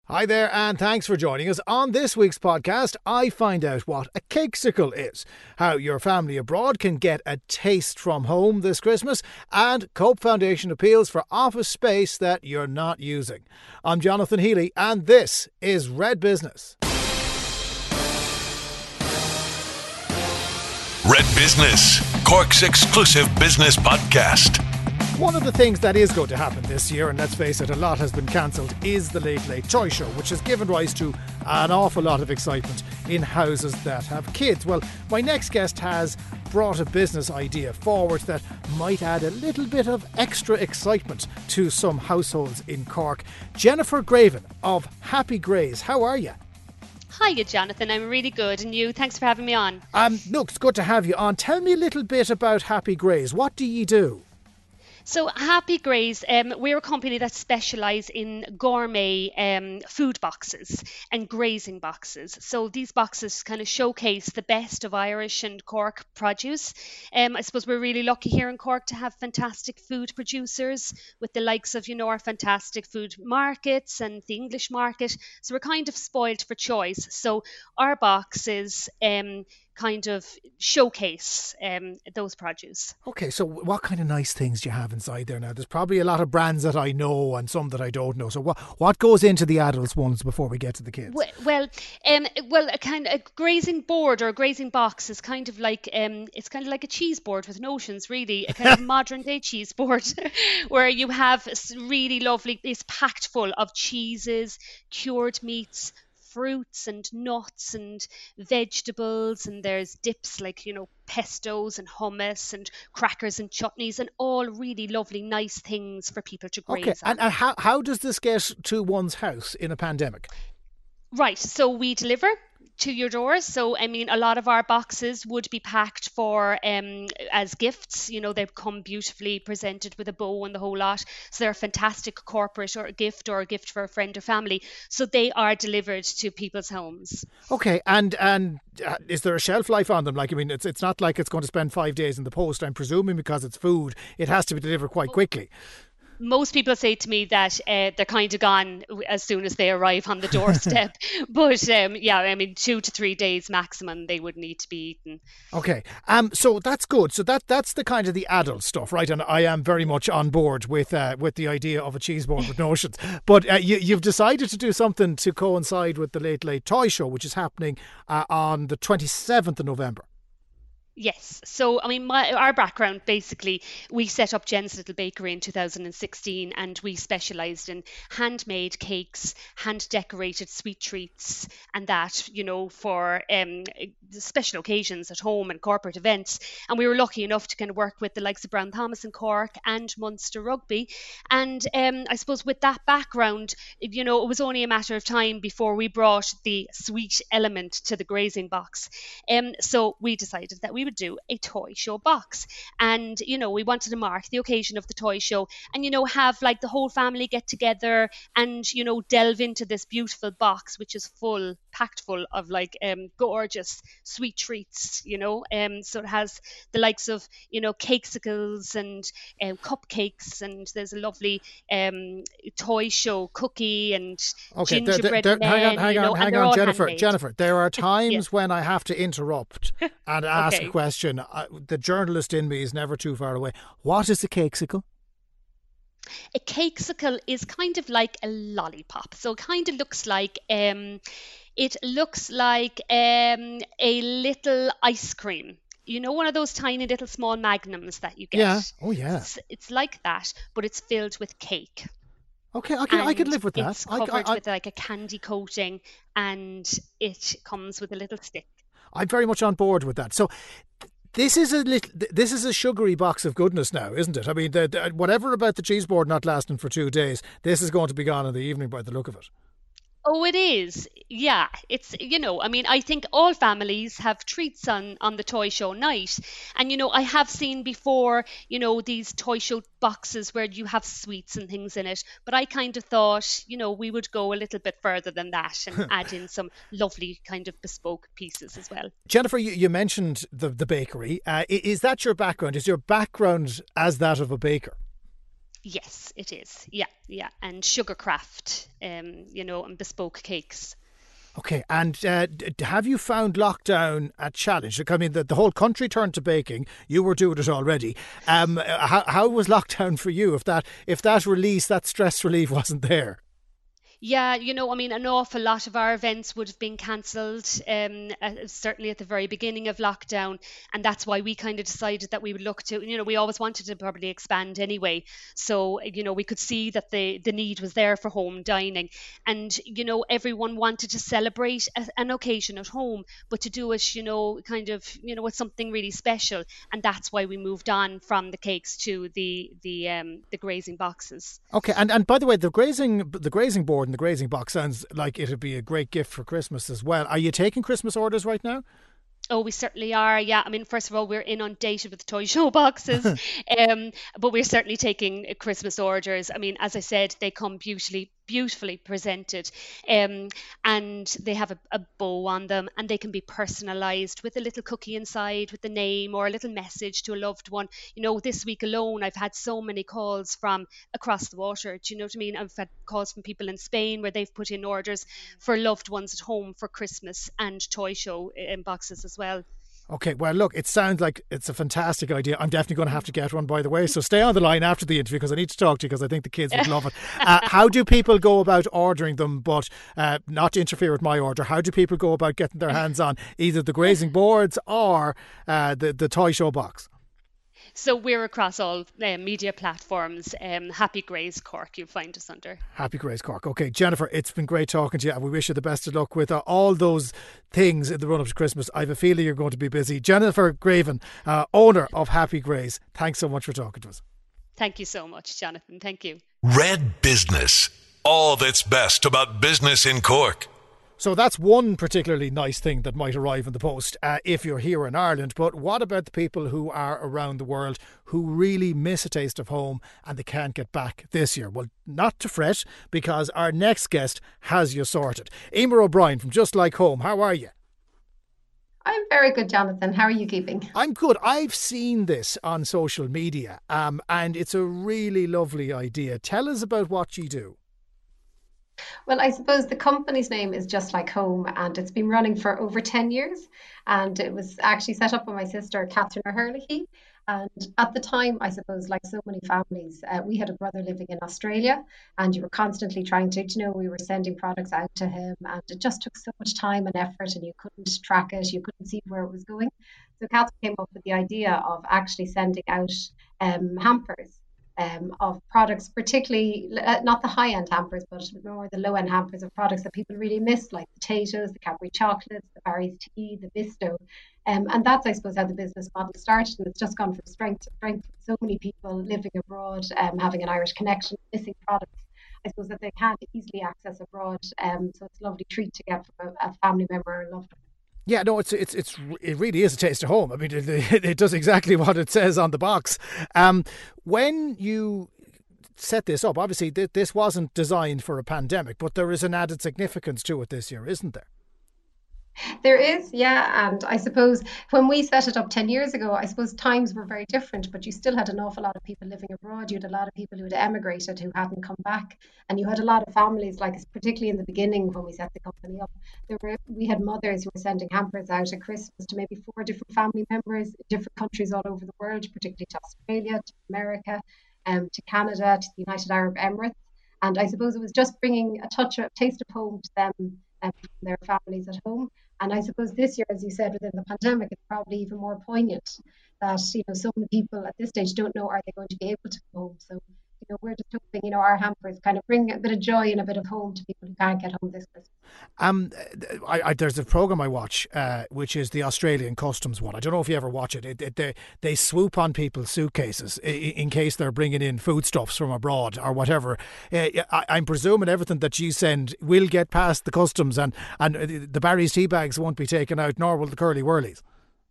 Hi there, and thanks for joining us. On this week's podcast, I find out what a cakesicle is, how your family abroad can get a taste from home this Christmas, and Cope Foundation appeals for office space that you're not using. I'm Jonathan Healy, and this is Red Business. Red Business, Cork's exclusive business podcast. One of the things that is going to happen this year, and let's face it, a lot has been cancelled, is the Late Late Toy Show, which has given rise to an awful lot of excitement in houses that have kids. Well, my next guest has brought a business idea forward that might add a little bit of extra excitement to some households in Cork. Jennifer Graven of Happy Grays, how are you? Hiya, Jonathan. I'm really good. And you? Thanks for having me on. Look, it's good to have you on. Tell me a little bit about Happy Grays. What do you do? So Happy Grays, we're a company that specialise in gourmet food boxes and grazing boxes. So these boxes kind of showcase the best of Irish and Cork produce. I suppose we're really lucky here in Cork to have fantastic food producers with the likes of, our fantastic food markets and the English market. So we're kind of spoiled for choice. So our boxes kind of showcase those produce. Okay, so what kind of nice things do you have inside there now? There's probably a lot of brands that I know and some that I don't know. So what goes into the adults ones before we get to the kids? Well, a kind of a grazing board or a grazing box is kind of like it's kind of like a cheese board with notions, really, a kind of modern day cheese board where you have really lovely. It's packed full of cheeses, cured meats, fruits and nuts and vegetables, and there's dips like pestos and hummus and crackers and chutneys, and all really lovely nice things for people to graze on. And how does this get to one's house in a pandemic? Right, so we deliver to your door. So I mean, a lot of our boxes would be packed for as gifts. They come beautifully presented with a bow and the whole lot. So they're a fantastic corporate or a gift for a friend or family. So they are delivered to people's homes. Okay, and is there a shelf life on them? Like, I mean, it's not like it's going to spend 5 days in the post. I'm presuming because it's food, it has to be delivered quite quickly. Most people say to me that they're kind of gone as soon as they arrive on the doorstep. But 2 to 3 days maximum they would need to be eaten. Okay, so that's good. So that's the kind of the adult stuff, right? And I am very much on board with the idea of a cheese board with notions. But you've decided to do something to coincide with the Late Late Toy Show, which is happening on the 27th of November. Yes. So, I mean, our background, basically, we set up Jen's Little Bakery in 2016, and we specialised in handmade cakes, hand-decorated sweet treats, and that, for special occasions at home and corporate events. And we were lucky enough to kind of work with the likes of Brown Thomas in Cork and Munster Rugby. And I suppose with that background, it was only a matter of time before we brought the sweet element to the grazing box. So we decided that we would do a toy show box, and we wanted to mark the occasion of the toy show and have like the whole family get together and delve into this beautiful box, which is packed full of like gorgeous sweet treats, so it has the likes of cakesicles and cupcakes, and there's a lovely toy show cookie and gingerbread men. Hang on, Jennifer, there are times when I have to interrupt and ask a question. The journalist in me is never too far away. What is a cakesicle? A cakesicle is kind of like a lollipop. So it kind of looks like a little ice cream. One of those tiny little small magnums that you get. Yeah. Oh, yeah. It's like that, but it's filled with cake. Okay, I could live with that. It's covered with like a candy coating, and it comes with a little stick. I'm very much on board with that. So this is a sugary box of goodness now, isn't it? I mean, whatever about the cheese board not lasting for 2 days, this is going to be gone in the evening by the look of it. Oh, it is. Yeah, it's, I mean, I think all families have treats on the toy show night. And, I have seen before, these toy show boxes where you have sweets and things in it. But I kind of thought, we would go a little bit further than that and add in some lovely kind of bespoke pieces as well. Jennifer, you mentioned the bakery. Is that your background? Is your background as that of a baker? Yes, it is. Yeah, yeah. And Sugarcraft, and bespoke cakes. Okay, and have you found lockdown a challenge? I mean, the whole country turned to baking. You were doing it already. How was lockdown for you? If that release, that stress relief wasn't there. Yeah, an awful lot of our events would have been cancelled, certainly at the very beginning of lockdown. And that's why we kind of decided that we would look to, we always wanted to probably expand anyway. So, we could see that the need was there for home dining. And, everyone wanted to celebrate an occasion at home, but to do it, kind of, with something really special. And that's why we moved on from the cakes to the grazing boxes. Okay, and by the way, the grazing board and the grazing box sounds like it'd be a great gift for Christmas as well. Are you taking Christmas orders right now? Oh, we certainly are. Yeah, first of all, we're inundated with toy show boxes, but we're certainly taking Christmas orders. As I said, they come beautifully presented, and they have a bow on them, and they can be personalised with a little cookie inside with the name or a little message to a loved one. This week alone, I've had so many calls from across the water. Do you know what I mean? I've had calls from people in Spain where they've put in orders for loved ones at home for Christmas and toy show boxes as well. Okay, well, look, it sounds like it's a fantastic idea. I'm definitely going to have to get one, by the way. So stay on the line after the interview because I need to talk to you because I think the kids would love it. How do people go about ordering them, but not to interfere with my order? How do people go about getting their hands on either the grazing boards or the toy show box? So we're across all media platforms. Happy Grays Cork, you'll find us under. Happy Grace Cork. Okay, Jennifer, it's been great talking to you and we wish you the best of luck with all those things in the run up to Christmas. I have a feeling you're going to be busy. Jennifer Graven, owner of Happy Grace, thanks so much for talking to us. Thank you so much, Jonathan. Thank you. Red Business. All that's best about business in Cork. So that's one particularly nice thing that might arrive in the post if you're here in Ireland. But what about the people who are around the world who really miss a taste of home and they can't get back this year? Well, not to fret because our next guest has you sorted. Emer O'Brien from Just Like Home. How are you? I'm very good, Jonathan. How are you keeping? I'm good. I've seen this on social media and it's a really lovely idea. Tell us about what you do. Well, I suppose the company's name is Just Like Home, and it's been running for over 10 years. And it was actually set up by my sister, Catherine O'Herlihy. And at the time, I suppose, like so many families, we had a brother living in Australia, and you were constantly trying to, we were sending products out to him, and it just took so much time and effort, and you couldn't track it, you couldn't see where it was going. So Catherine came up with the idea of actually sending out hampers of products, particularly not the high-end hampers, but more the low-end hampers of products that people really miss, like potatoes, the Cadbury chocolates, the Barry's tea, the Bisto. And that's, I suppose, how the business model started. And it's just gone from strength to strength. So many people living abroad, having an Irish connection, missing products, I suppose, that they can't easily access abroad. So it's a lovely treat to get from a family member or loved one. Yeah, no, it really is a taste of home. I mean, it does exactly what it says on the box. When you set this up, obviously this wasn't designed for a pandemic, but there is an added significance to it this year, isn't there? There is, yeah. And I suppose when we set it up 10 years ago, I suppose times were very different, but you still had an awful lot of people living abroad. You had a lot of people who had emigrated who hadn't come back. And you had a lot of families, like particularly in the beginning when we set the company up, we had mothers who were sending hampers out at Christmas to maybe 4 different family members in different countries all over the world, particularly to Australia, to America, to Canada, to the United Arab Emirates. And I suppose it was just bringing a touch of taste of home to them and their families at home. And I suppose this year, as you said, within the pandemic, it's probably even more poignant that, so many people at this stage don't know, are they going to be able to go home? So, we're just hoping, our hampers kind of bring a bit of joy and a bit of home to people who can't get home this Christmas. There's a programme I watch, which is the Australian Customs one. I don't know if you ever watch it. They swoop on people's suitcases in case they're bringing in foodstuffs from abroad or whatever. I'm presuming everything that you send will get past the customs and the Barry's tea bags won't be taken out, nor will the curly whirlies.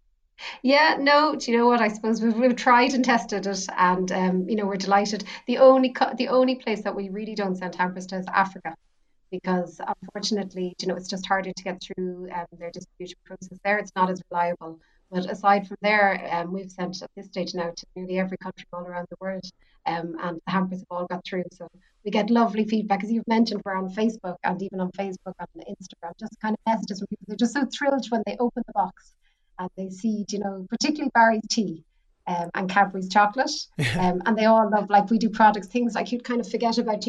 Yeah, no, do you know what? I suppose we've tried and tested it, and we're delighted. The only place that we really don't send hampers to is Africa, because unfortunately, it's just harder to get through their distribution process there. It's not as reliable. But aside from there, we've sent at this stage now to nearly every country all around the world, and the hampers have all got through. So we get lovely feedback. As you've mentioned, we're on Facebook, and even on Facebook, on Instagram, just kind of messages from people. They're just so thrilled when they open the box and they see, particularly Barry's tea. And Cadbury's chocolate, and they all love, like, we do products, things like you'd kind of forget about,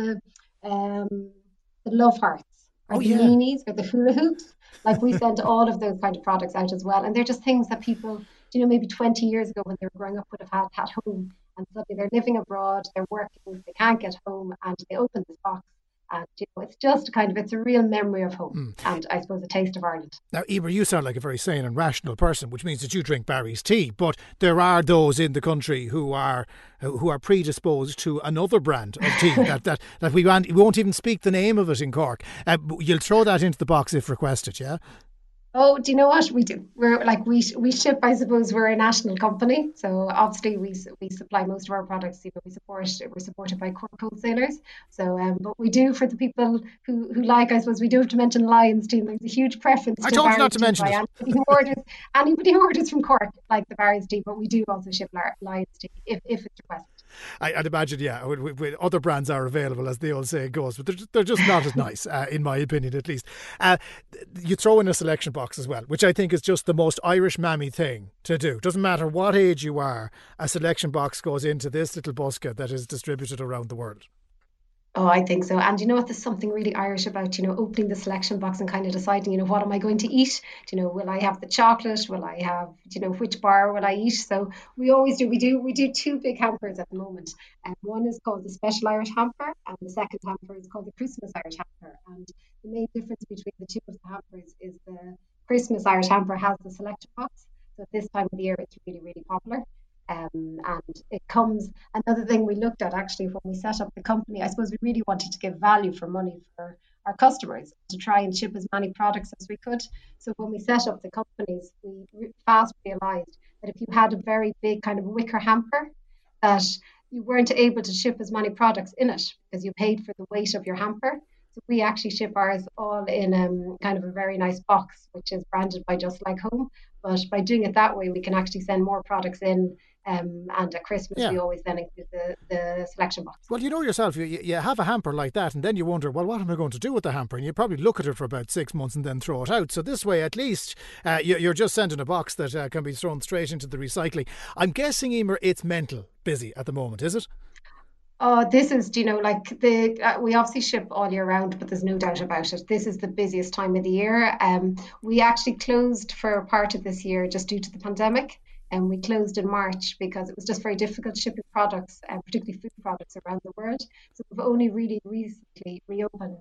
the love hearts, or the meanies, or the hula hoops. Like, we send all of those kind of products out as well, and they're just things that people, maybe 20 years ago when they were growing up would have had at home, and suddenly they're living abroad, they're working, they can't get home, and they open this box. And it's just it's a real memory of home, and I suppose a taste of Ireland. Now, Emer, you sound like a very sane and rational person, which means that you drink Barry's tea. But there are those in the country who are predisposed to another brand of tea that we won't even speak the name of it in Cork. You'll throw that into the box if requested, yeah? Oh, do you know what we do? We're like we ship. I suppose we're a national company, so obviously we supply most of our products. We're supported by Cork wholesalers. So, but we do, for the people who like. I suppose we do have to mention Lion's Tea. There's a huge preference. I told you not to mention it. Anybody who orders from Cork like the Barry's Tea, but we do also ship Lion's Tea if it's requested. I'd imagine, with other brands are available, as the old saying goes, but they're just not as nice, in my opinion, at least. You throw in a selection box as well, which I think is just the most Irish mammy thing to do. Doesn't matter what age you are, a selection box goes into this little basket that is distributed around the world. Oh, I think so. And you know what? There's something really Irish about, opening the selection box and kind of deciding, what am I going to eat? Will I have the chocolate? Will I have, which bar will I eat? So we always do. We do two big hampers at the moment. And one is called the Special Irish Hamper, and the second hamper is called the Christmas Irish Hamper. And the main difference between the two of the hampers is the Christmas Irish Hamper has the selection box. So at this time of the year, it's really, really popular. And it comes, another thing we looked at actually when we set up the company, I suppose we really wanted to give value for money for our customers, to try and ship as many products as we could. So when we set up the companies, we fast realized that if you had a very big kind of wicker hamper, that you weren't able to ship as many products in it because you paid for the weight of your hamper. So we actually ship ours all in kind of a very nice box, which is branded by Just Like Home. But by doing it that way, we can actually send more products in. And at Christmas, we always then include the selection box. Well, yourself, you have a hamper like that, and then you wonder, well, what am I going to do with the hamper? And you probably look at it for about 6 months and then throw it out. So this way, at least, you're just sending a box that can be thrown straight into the recycling. I'm guessing, Emer, it's mental busy at the moment, is it? Oh, this is, we obviously ship all year round, but there's no doubt about it. This is the busiest time of the year. We actually closed for part of this year just due to the pandemic. And we closed in March because it was just very difficult shipping products, particularly food products, around the world. So we've only really recently reopened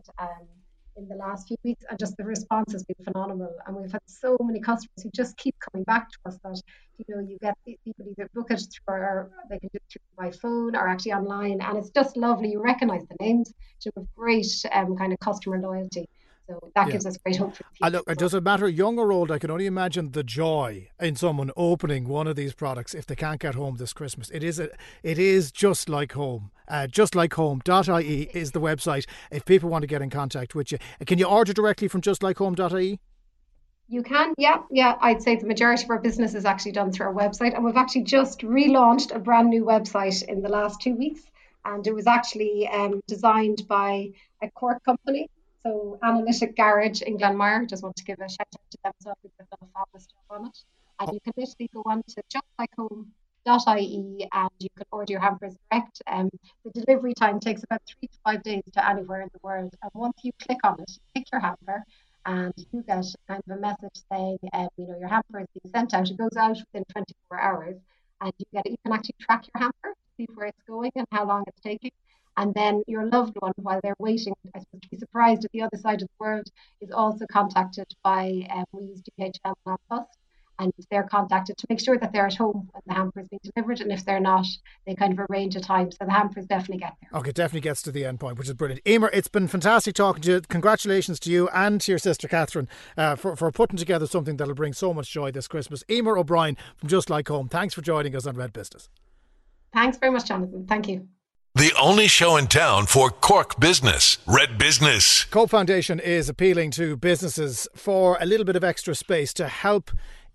in the last few weeks, and just the response has been phenomenal. And we've had so many customers who just keep coming back to us that, you get people either book it through, or they can do it through by phone or actually online. And it's just lovely. You recognise the names, with great kind of customer loyalty. So that gives us great hope for the future. Look, it doesn't matter, young or old, I can only imagine the joy in someone opening one of these products if they can't get home this Christmas. It is Just Like Home. JustLikeHome.ie is the website if people want to get in contact with you. Can you order directly from JustLikeHome.ie? You can, yeah. I'd say the majority of our business is actually done through our website, and we've actually just relaunched a brand new website in the last 2 weeks, and it was actually designed by a Cork company. So Analytic Garage in Glenmire, just want to give a shout out to them as well, because they've done a fabulous job on it. And you can literally go on to justlikeHome.ie and you can order your hampers direct. The delivery time takes about 3 to 5 days to anywhere in the world. And once you click on it, you pick your hamper and you get kind of a message saying, your hamper is being sent out. It goes out within 24 hours, and you can actually track your hamper, see where it's going and how long it's taking. And then your loved one, while they're waiting, I suppose, to be surprised at the other side of the world, is also contacted by, we use DHL and AmPost, and they're contacted to make sure that they're at home when the hamper is being delivered. And if they're not, they kind of arrange a time. So the hampers definitely get there. Okay, it definitely gets to the end point, which is brilliant. Emer, it's been fantastic talking to you. Congratulations to you and to your sister Catherine for putting together something that'll bring so much joy this Christmas. Emer O'Brien from Just Like Home, thanks for joining us on Red Business. Thanks very much, Jonathan. Thank you. The only show in town for Cork business, Red Business. Cope Foundation is appealing to businesses for a little bit of extra space to help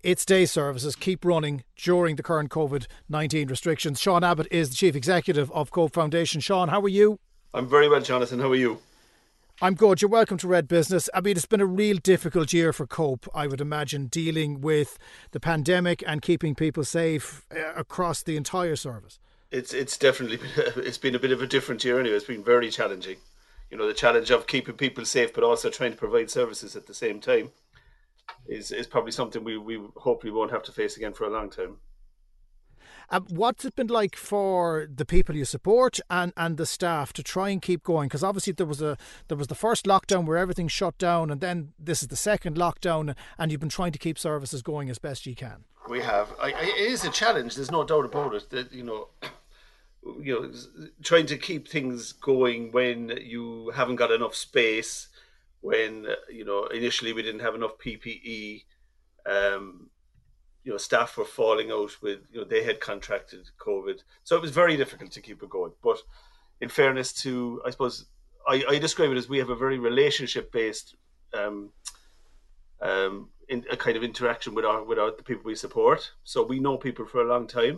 its day services keep running during the current COVID-19 restrictions. Sean Abbott is the Chief Executive of Cope Foundation. Sean, how are you? I'm very well, Jonathan. How are you? I'm good. You're welcome to Red Business. I mean, it's been a real difficult year for Cope, I would imagine, dealing with the pandemic and keeping people safe across the entire service. It's definitely been a bit of a different year anyway. It's been very challenging. You know, the challenge of keeping people safe but also trying to provide services at the same time is probably something we hopefully won't have to face again for a long time. What's it been like for the people you support and the staff to try and keep going? Because obviously there was the first lockdown where everything shut down, and then this is the second lockdown, and you've been trying to keep services going as best you can. We have. It is a challenge. There's no doubt about it. That trying to keep things going when you haven't got enough space, when initially we didn't have enough PPE. Staff were falling out with, they had contracted COVID. So it was very difficult to keep it going. But in fairness to, I suppose, I describe it as we have a very relationship-based in a kind of interaction with the people we support. So we know people for a long time.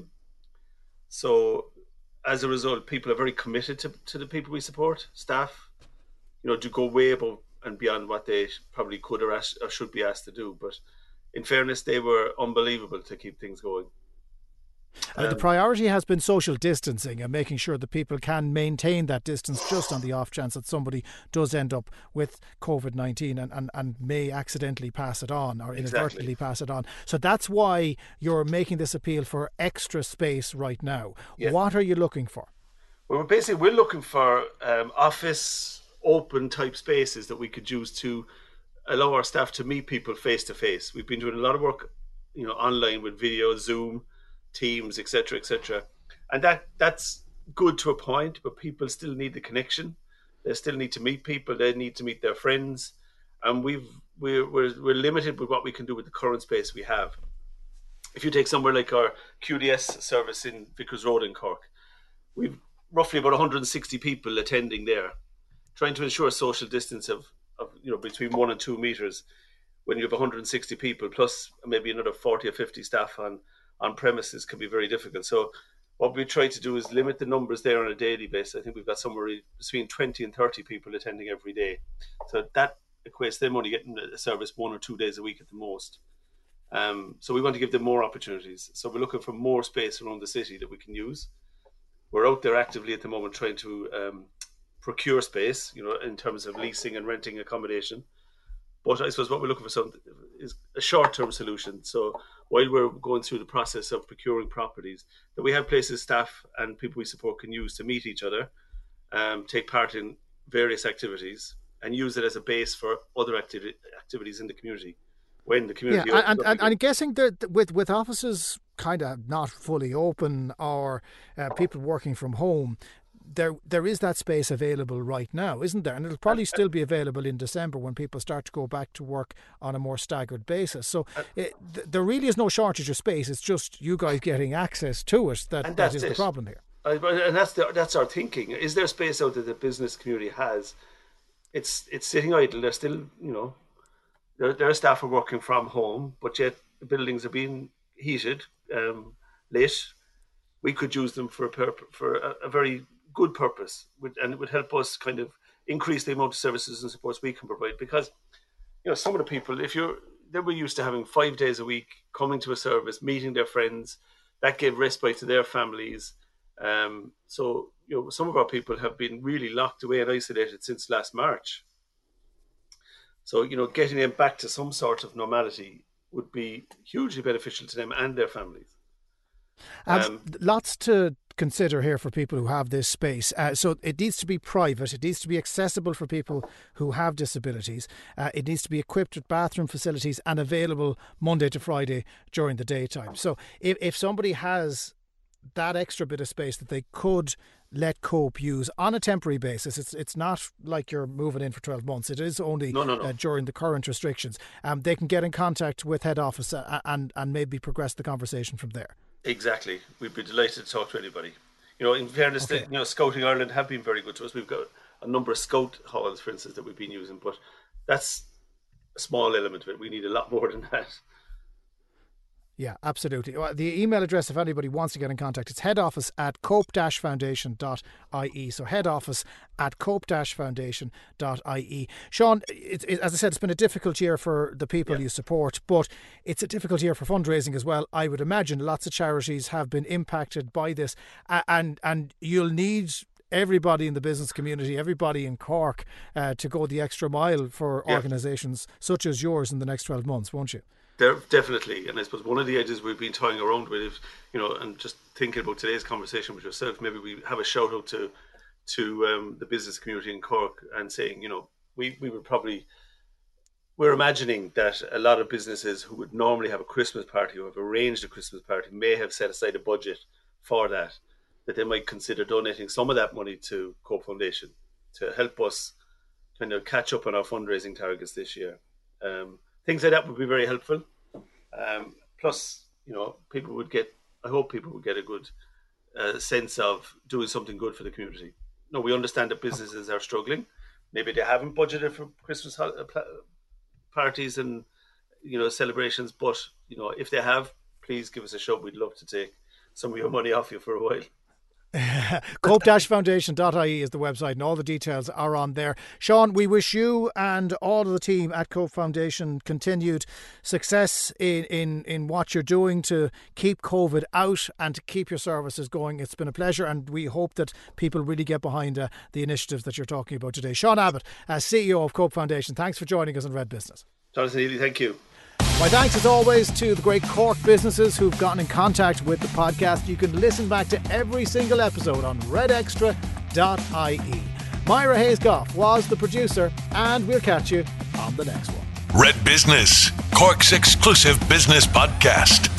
So as a result, people are very committed to the people we support, staff, to go way above and beyond what they probably could or should be asked to do. But in fairness, they were unbelievable to keep things going. The priority has been social distancing and making sure that people can maintain that distance just on the off chance that somebody does end up with COVID-19 and may accidentally pass it on or inadvertently pass it on. So that's why you're making this appeal for extra space right now. Yeah. What are you looking for? Well, we're looking for office open type spaces that we could use to allow our staff to meet people face to face. We've been doing a lot of work, online with video, Zoom, Teams, etc., etc., and that's good to a point. But people still need the connection. They still need to meet people. They need to meet their friends, and we're limited with what we can do with the current space we have. If you take somewhere like our QDS service in Vickers Road in Cork, we've roughly about 160 people attending there, trying to ensure social distance of between 1 and 2 meters when you have 160 people plus maybe another 40 or 50 staff on premises can be very difficult. So what we try to do is limit the numbers there on a daily basis. I think we've got somewhere between 20 and 30 people attending every day. So that equates them only getting a service 1 or 2 days a week at the most. So we want to give them more opportunities. So we're looking for more space around the city that we can use. We're out there actively at the moment trying to procure space, in terms of leasing and renting accommodation. But I suppose what we're looking for is a short-term solution. So while we're going through the process of procuring properties, that we have places staff and people we support can use to meet each other, take part in various activities, and use it as a base for other activities in the community. When the community, and I'm guessing that with offices kind of not fully open or people working from home, there is that space available right now, isn't there? And it'll probably still be available in December when people start to go back to work on a more staggered basis. So there really is no shortage of space. It's just you guys getting access to it that is the problem here. And that's our thinking. Is there space out there the business community has? It's sitting idle. They're still, their staff are working from home, but yet the buildings are being heated, lit. We could use them for a very good purpose, and it would help us kind of increase the amount of services and supports we can provide. Because some of the people, they were used to having 5 days a week coming to a service, meeting their friends, that gave respite to their families. So some of our people have been really locked away and isolated since last March. So getting them back to some sort of normality would be hugely beneficial to them and their families. Lots to consider here for people who have this space. So it needs to be private. It needs to be accessible for people who have disabilities. It needs to be equipped with bathroom facilities and available Monday to Friday during the daytime. So if somebody has that extra bit of space that they could let Cope use on a temporary basis, it's not like you're moving in for 12 months. It is only during the current restrictions. They can get in contact with head office and maybe progress the conversation from there. Exactly. We'd be delighted to talk to anybody. In fairness, Scouting Ireland have been very good to us. We've got a number of scout halls, for instance, that we've been using, but that's a small element of it. We need a lot more than that. Yeah, absolutely. Well, the email address, if anybody wants to get in contact, it's headoffice@cope-foundation.ie. So headoffice@cope-foundation.ie. Sean, as I said, it's been a difficult year for the people you support, but it's a difficult year for fundraising as well. I would imagine lots of charities have been impacted by this, and you'll need everybody in the business community, everybody in Cork, to go the extra mile for organisations such as yours in the next 12 months, won't you? Definitely, and I suppose one of the ideas we've been toying around with, is, and just thinking about today's conversation with yourself, maybe we have a shout out to the business community in Cork and saying, we're imagining that a lot of businesses who would normally have a Christmas party or have arranged a Christmas party may have set aside a budget for that they might consider donating some of that money to Cope Foundation to help us kind of catch up on our fundraising targets this year. Things like that would be very helpful. Plus, people would get a good sense of doing something good for the community. No, we understand that businesses are struggling. Maybe they haven't budgeted for Christmas parties and celebrations, but if they have, please give us a shout. We'd love to take some of your money off you for a while. Cope-foundation.ie is the website, and all the details are on there. Sean, we wish you and all of the team at Cope Foundation continued success in what you're doing to keep COVID out and to keep your services going. It's been a pleasure, and we hope that people really get behind the initiatives that you're talking about today. Sean Abbott, CEO of Cope Foundation, thanks for joining us on Red Business. Jonathan Healy, thank you. My thanks as always to the great Cork businesses who've gotten in contact with the podcast. You can listen back to every single episode on redextra.ie. Myra Hayes-Goff was the producer, and we'll catch you on the next one. Red Business, Cork's exclusive business podcast.